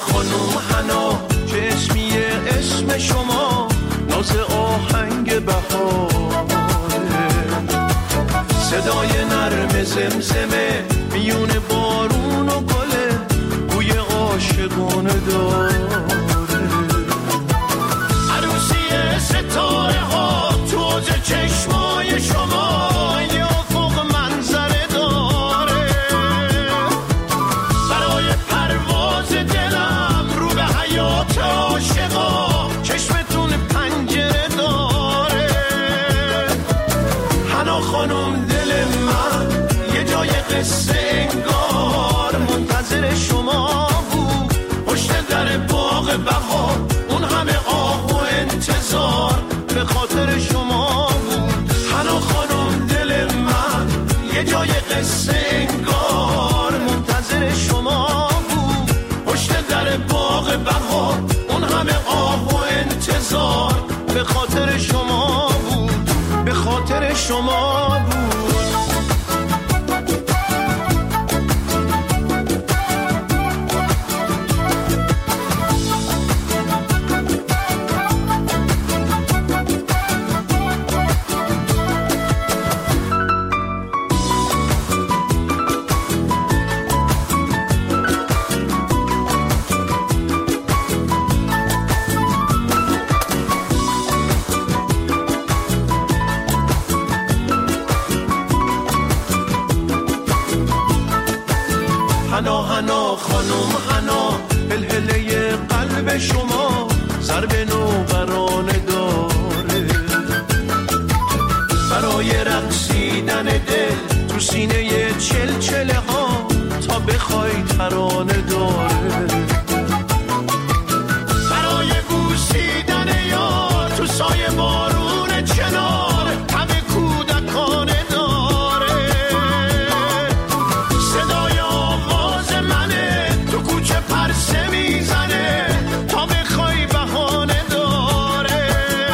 خانم حنا چه اسمیه اسم شما، ناز آهنگ بهاره، صدای نرم زمزمه میون بارون و گله، بوی عاشقانه داره. عروسی ستاره ها توز چشمای شما، یا فوق منظره داره. برای پرواز دلم رو به حیات عاشقا، چشمتون پنجره داره. حنا خانم دل من یه جای قصه انگار منتظر شما بود، پشت در باغ بهار اون همه آه و انتظار به خاطر شما بود. حنا خانم دل من یه جای قصه انگار منتظر شما بود، پشت در باغ بهار اون همه آه و انتظار به خاطر شما بود، به خاطر شما بود. حنا حنا خانم حنا، هلهله قلب شما ضرب نوبرانه داره. برای رقصیدن دل تو سینه چلچله ها، تا بخوای ترانه داره. برای بوسیدن یار تو سایه بارون چنار، تب کودکانه داره. صدای آواز منه تو کوچه پرسه میزنه، تا بخوای بهانه داره.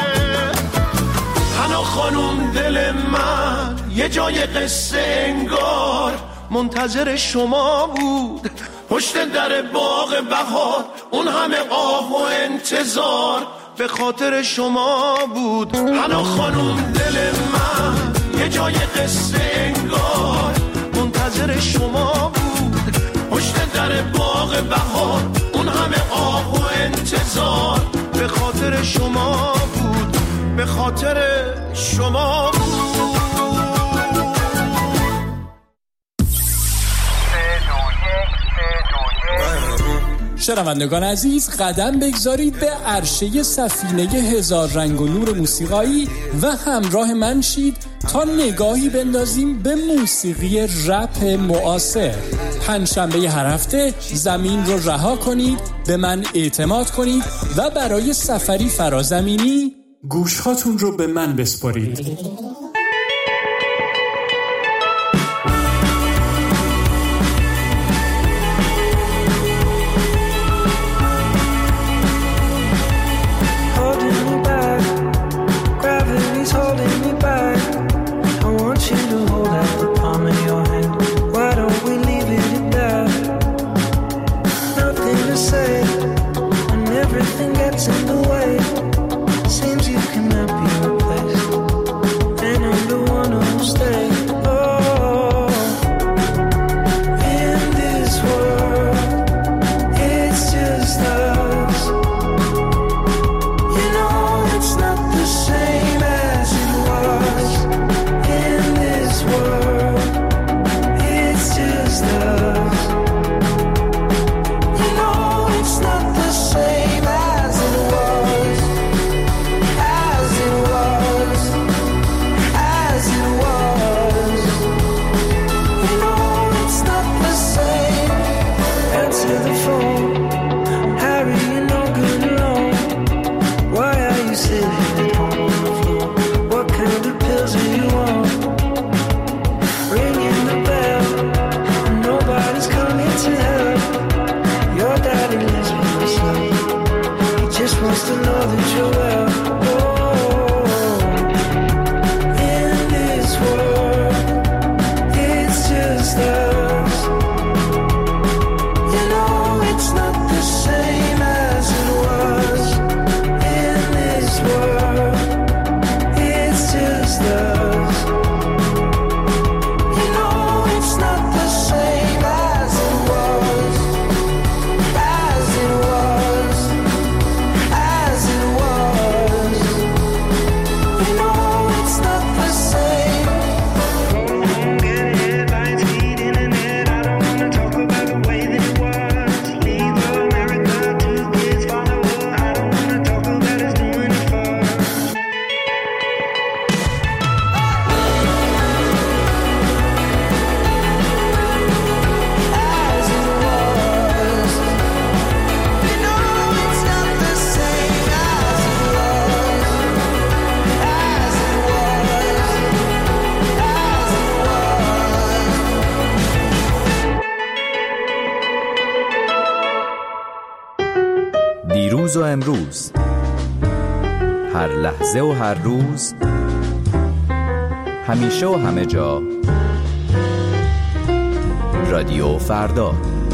حنا خانم دل من یه جای قصه انگار منتظر شما بود، پشت در باغ بهار اون همه آه و انتظار به خاطر شما بود. حنا خانم دل من یه جای قصه انگار منتظر شما بود، پشت در باغ بهار اون همه آه و انتظار به خاطر شما بود، به خاطر شما بود. شنوندگان عزیز، قدم بگذارید به عرشه سفینه هزار رنگ و نور موسیقایی و همراه من شید تا نگاهی بندازیم به موسیقی رپ معاصر. پنجشنبه هر هفته زمین رو رها کنید، به من اعتماد کنید و برای سفری فرازمینی گوشهاتون رو به من بسپارید. It's not the same. دیروز و امروز، هر لحظه و هر روز، همیشه و همه جا. رادیو فردا.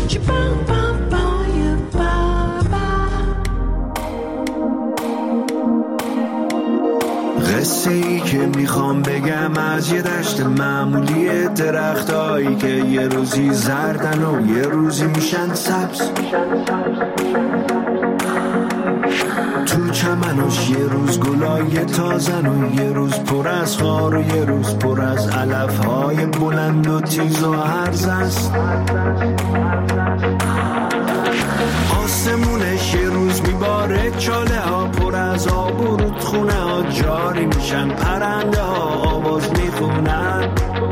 قصه ای که میخوام بگم از یه دشت معمولی، درختایی که یه روزی زردن و یه روزی میشن سبز. تو چمنش یه روز گلای تازن و یه روز پر از خار و یه روز پر از علفهای بلند و تیز و هرز است. آسمونش یه روز میباره، چاله ها پر از آب و رودخونه ها جاری میشن، پرنده ها آواز میخونن.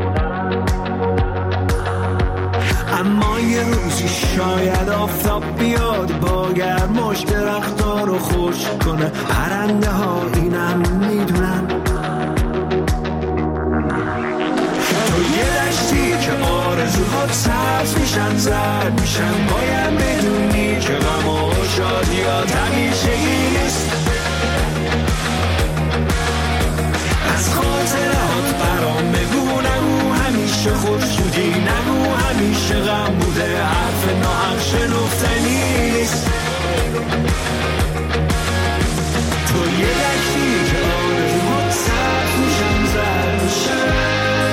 اما یه روزی شاید آفتاب بیاد با گرماش درخت‌ها رو خشک کنه، پرنده ها اینم میدونن. تو یه دشتی که آرزوهات سبز میشن، زرد میشن، باید بدونی که غم و شادیات همیشگی نیست. از خاطرات برام بگو، نگو همیشه خودشودی، نگو همیشه غم بوده، حرف ناحق شنفتنی نیست. تو یه دشتی که آرزوهات سبز میشن، زرد میشن.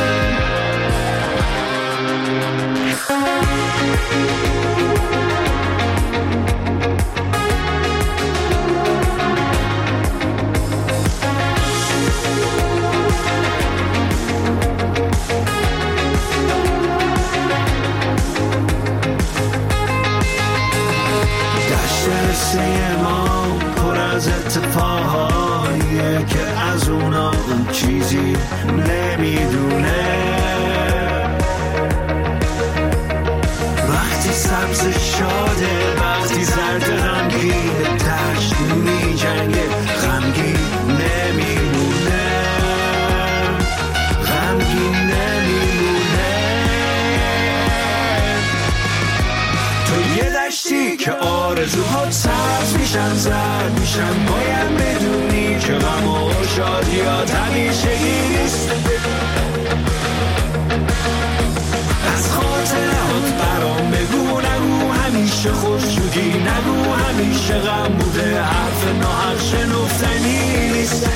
قصه ما پر از اتفاقاییه که از اونا اون چیزی نمیدونه. وقتی سبز شاده، وقتی زرد غمگین، دشت میجنگه غمگین نمیمونه، غمگین نمیمونه. تو یه دشتی که آرزوهات سبز میشن، زرد میشن، باید بدونی که غم و شادیات همیشگی نیست. از خاطرات برام بگو، نگو همیشه خوششودی، نگو همیشه غم بوده، حرف ناحق شنفتنی نیست.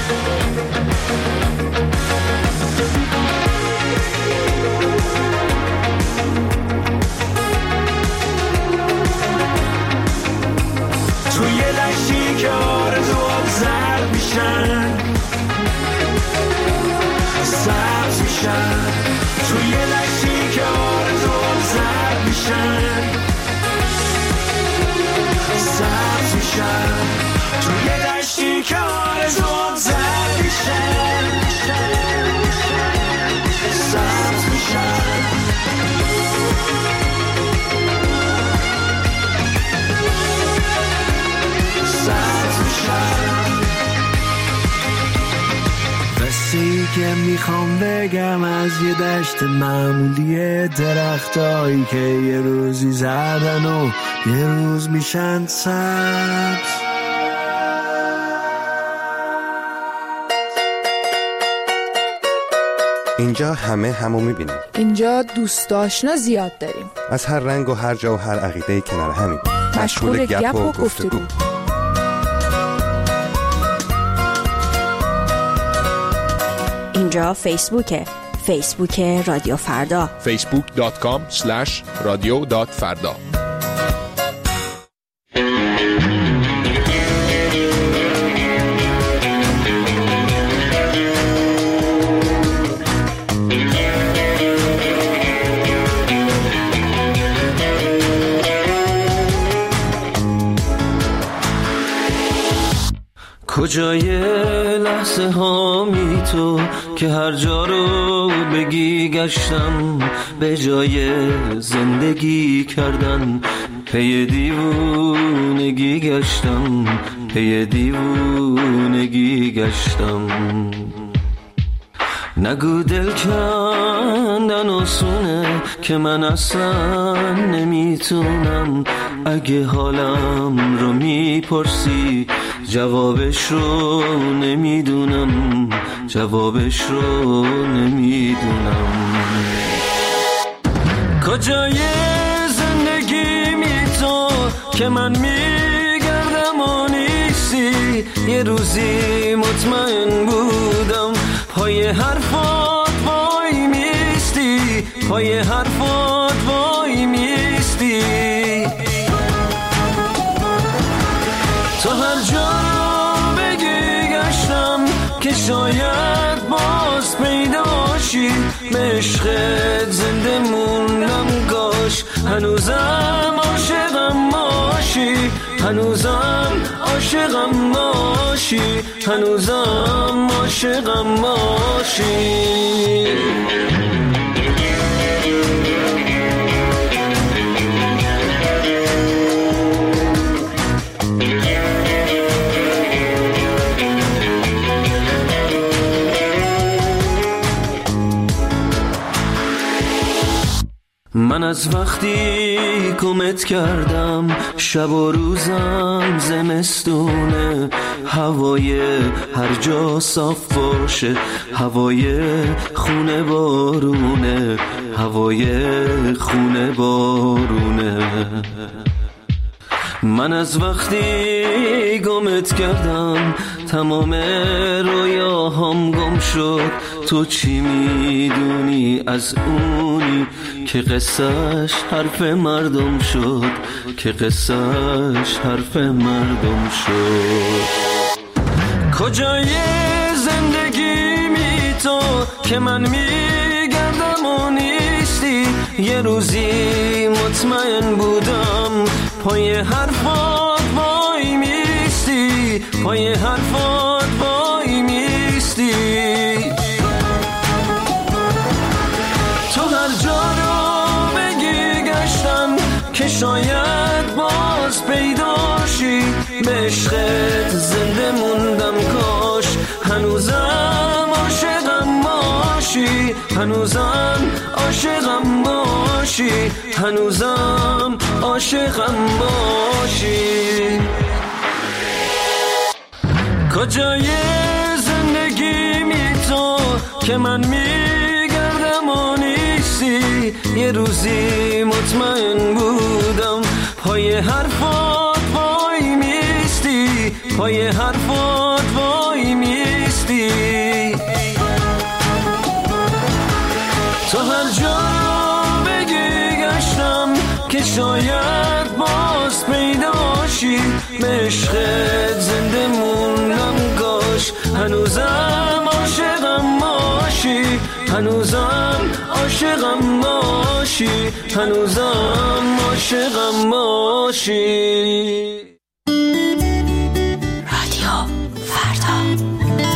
تو یه دشتی که آرزوات زرد میشن، سبز میشن. تو یه دشتی که آرزوات زرد میشن، سبز میشن. تو یه دشتی که آرزوات زرد میشن، سبز میشن. قصه‌ای که میخوام بگم از یه دشت معمولی، درختایی که یه روزی زردن و یه روز میشن سبز. اینجا همه همو میبینیم. اینجا دوست آشنا زیاد داریم، از هر رنگ و هر جا و هر عقیده کنار همیم، مشغول گپ و گفتگو. اینجا فیسبوک رادیو فردا، facebook.com/radio.farda. کجای لحظه هامی تو که هر جا رو بگی گشتم، به جای زندگی کردن پی دیوونگی گشتم، پی دیوونگی گشتم. نگو دل کندن آسونه که من اصلا نمیتونم. اگه حالم رو میپرسی جوابش رو نمیدونم، جوابش رو نمیدونم. کجای زندگی می تو که من میگردم و نیستی؟ یه روزی مطمئن بودم پای حرفات وای میستی، پای حرفات وای میستی. تو هر جا بگی گشتم که شاید باز پیداشی، به عشقت زنده موندم کاش هنوزم عاشقم باشی، هنوزم عاشقم باشی، هنوزم عاشقم باشی. من از وقتی گمت کردم شب و روزم زمستونه، هوای هر جا صاف باشه، هوای خونه بارونه، هوای خونه بارونه. من از وقتی گمت کردم تمام رویاهام گم شد. تو چی میدونی از اونی که قصهش حرف مردم شد، که قصهش حرف مردم شد. کجای زندگی می تو که من میگردم و نیستی؟ یه روزی مطمئن بودم پای حرفات وای میستی، پای حرفات وای میستی. تو هر جا رو بگی گشتم که شاید باز پیداشی، به عشقت زنده موندم کاش هنوزم عاشقم باشی، هنوزم عاشقم باشی، هنوزم عاشقم باشی. کجای زندگی می تو که من میگردم و نیستی؟ یه روزی مطمئن بودم پای حرفات وای میستی، پای حرفات وای میستی. تو هر جا بگی گشتم که شاید باز پیداشی، به عشقت زنده موندم کاش هنوزم عاشقم باشی، هنوزم عاشقم باشی، هنوزم عاشقم باشی. رادیو فردا.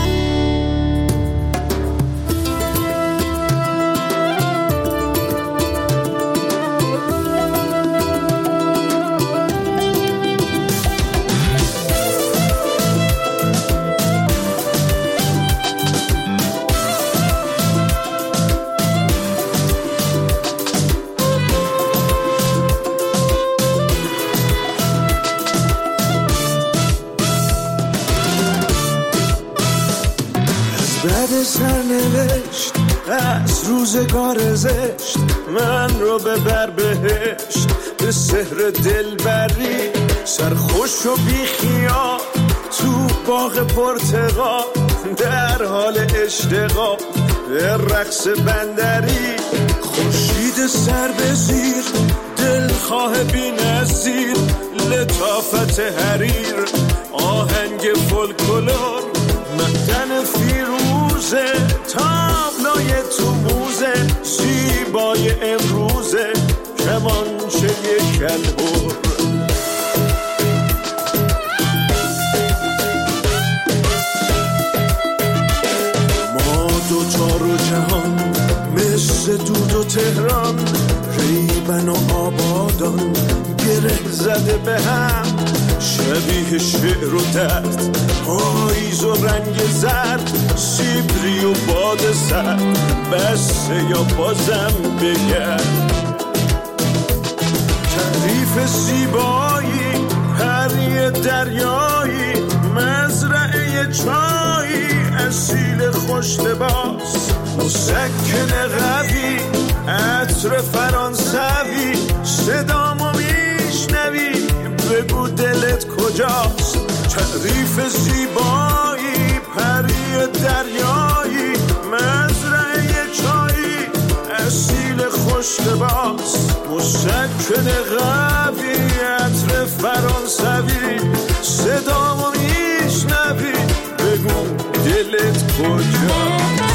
سرنوشت از روزگار زشت من رو ببر بهشت، به سحر دلبری سرخوش و بیخیال تو باغ پرتقال، در حال اشتغال به رقص بندری. خورشید سر به زیر دلخواه بی نظیر، لطافت حریر آهنگ فولکلور، معدن فیروزه تابلوی تو موزه، زیبای امروزه کمانچه کلهور. ما دوتا رو جهان مثل دود و تهران، ریب ریبن و آبادان گره زده به هم، شبیه شعر و درد، پاییز و رنگ زرد، سیبری و باد سرد، بسه یا بازم بگرد. تعریف زیبایی، پری دریایی، مزرعه چایی، اصیل خوش لباس، مسکن قوی، عطر فرانسوی، صدامو میشنوی بگو دلت کجاست. تعریف زیبایی، پری دریایی، مزرعه چایی، اصیل خوش لباس، مسکن قوی، عطر فرانسوی، صدامو میشنوی بگو دلت کجاست.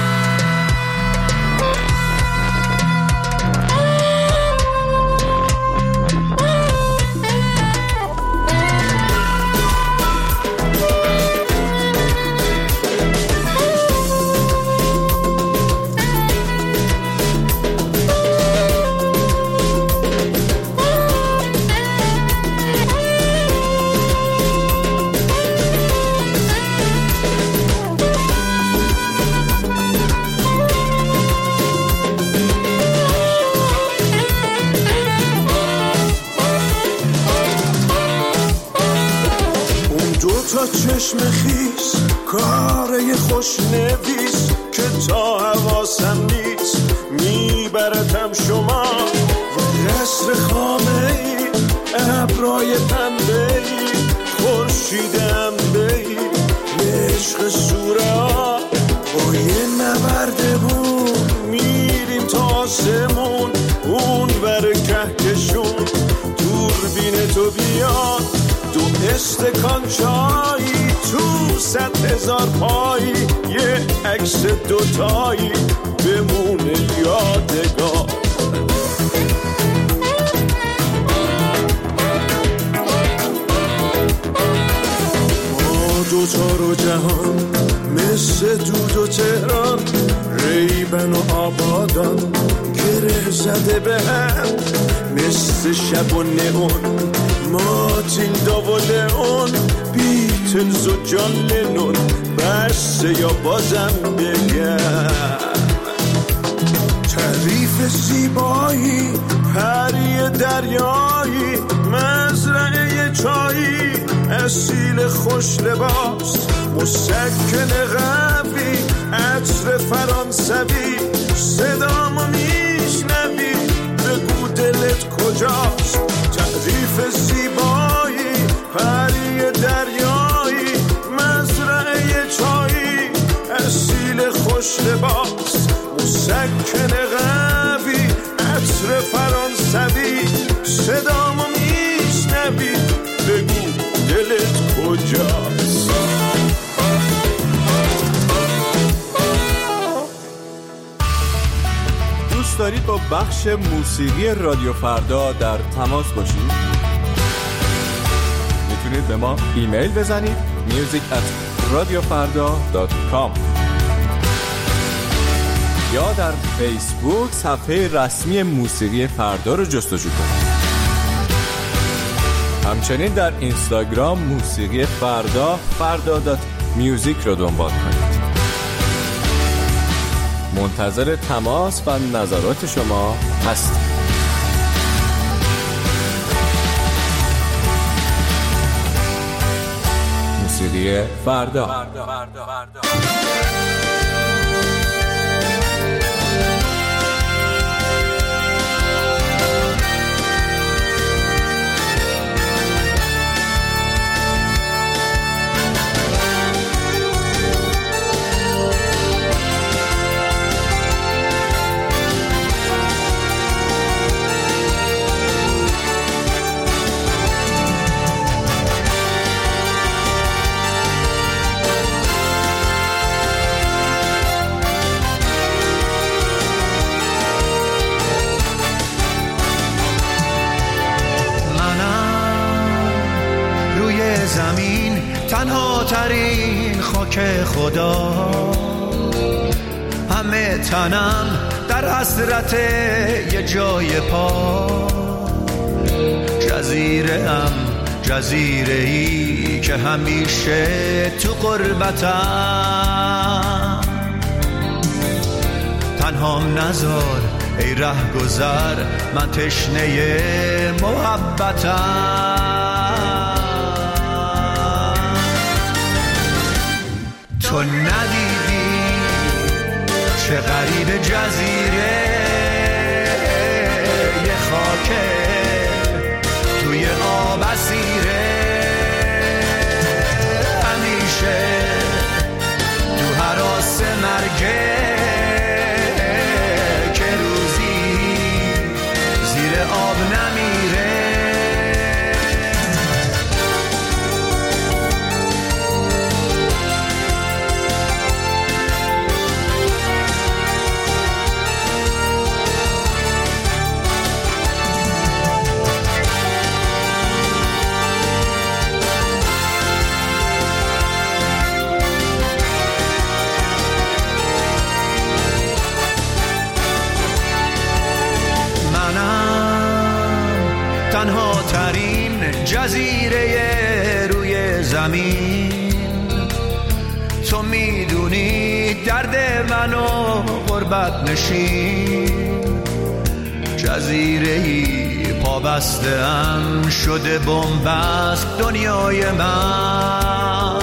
چشم خیس، کاره خوش نویس که تا حواسم نیست میبردم شما و قصر خامه ای، ابرای پنبه ای، خورشید انبه‌ای، عشق سوره ها با یه نوردمون میریم تا آسمون، اون بر کهکشون، دوربین تو بیاد، دو استکان چایی تو 100,000 پایی، یه عکس دوتایی بمونه یادگار. ما دوتا رو جهان مثل دود و تهران، ریبن و آبادان گره زده به هم، مثل شب و نئون، ماتیلدا و لئون، بیتلز و جان لنون، بسه یا بازم بگم. تعریف زیبایی، پری دریایی، مزرعه چایی، اصیل خوش لباس، مسکن قوی، عطر فرانسوی، صدامو میشنوی بگو دلت کجاست. تعریف زیبایی، پری دریایی، مزرعه چایی، اصیل خوش لباس، مسکن قوی، عطر فرانسوی، صدامو میشنوی بگو دلت کجاست. دوست دارید با بخش موسیقی رادیو فردا در تماس باشید؟ میتونید به ما ایمیل بزنید music@radiofarda.com یا در فیسبوک صفحه رسمی موسیقی فردا رو جستجو کنید. همچنین در اینستاگرام موسیقی فردا farda.music رو دنبال کنید. منتظر تماس و نظرات شما هستیم. موسیقی فردا. زمین تنها ترین خاک خدا، همه همه تنم در حسرت یه جای پا. جزیره‌ای که همیشه تو غربتم. تنهام نذار ای ره گذر، من تشنه محبتم. تو ندیدی چه غریب جزیره، یه خاکه توی آب اسیره. همیشه تو هراس مرگه که روزی زیر آب نمیره. تنها ترین جزیره روی زمین. تو میدونی درد منو غربت نشین. جزیره‌ای پابسته‌ام شده بنبست دنیای من.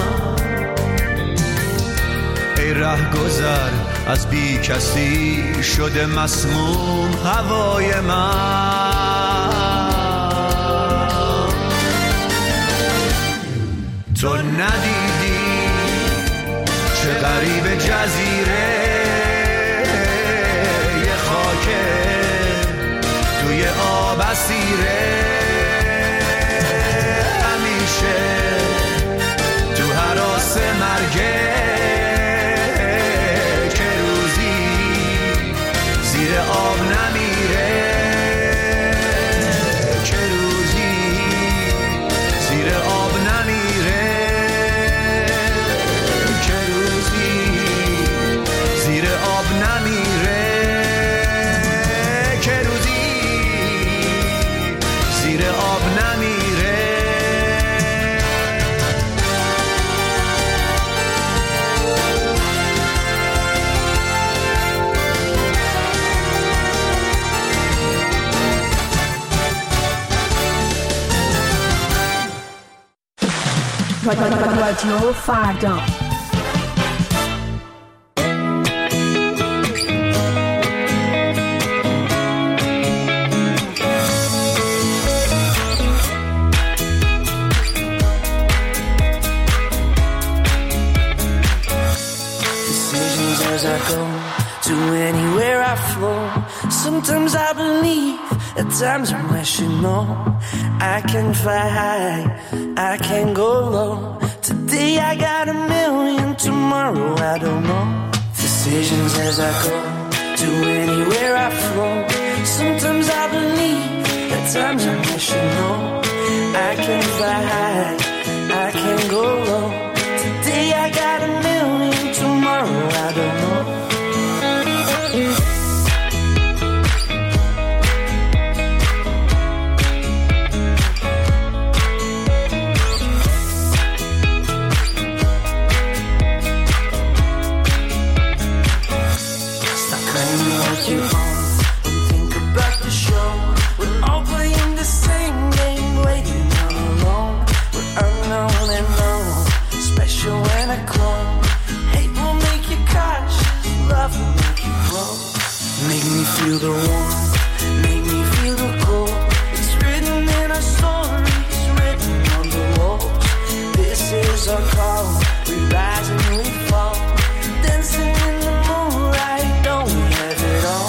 ای ره گذر از بی کسی شده مسموم هوای من. تو ندیدی چه غریب جزیره، یه خاکه توی آب اسیره. همیشه تو هراس مرگه که روزی زیر آب نمیره. که روزی زیر آب نمیره. رادیو فردا. As I go to anywhere I flow, sometimes I believe, at times I wish you know. I can fly high, I can go low. Today I got a million, tomorrow I don't know. Decisions as I go to anywhere I flow. Sometimes I believe, at times I wish you know. I can fly high, I can go low. Today I got a million, tomorrow I don't know. Stop crying like you own. Don't think about the show. We're all playing the same game, waiting all alone. We're unknown and known, special when I clone. Hate will make you cautious, love will make you grow. Make me feel the warmth, make me feel the cold. It's written in our stories, written on the walls. This is our call, we rise and we fall. Dancing in the moonlight, don't we have it all?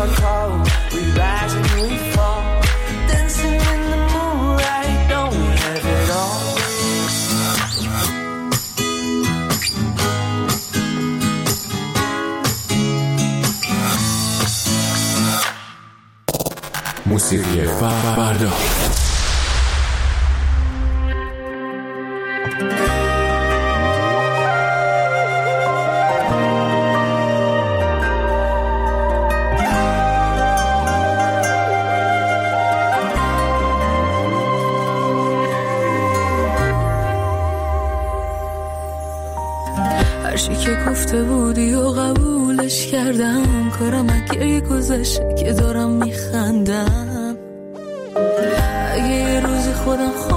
are cold, we rise and we fall, dancing in the moonlight, don't we have it all? موسیقی فردا. هرچی که گفته بودی و قبولش کردم، کارم اگه گذشته که دارم میخندم. اگه یه روزی خودم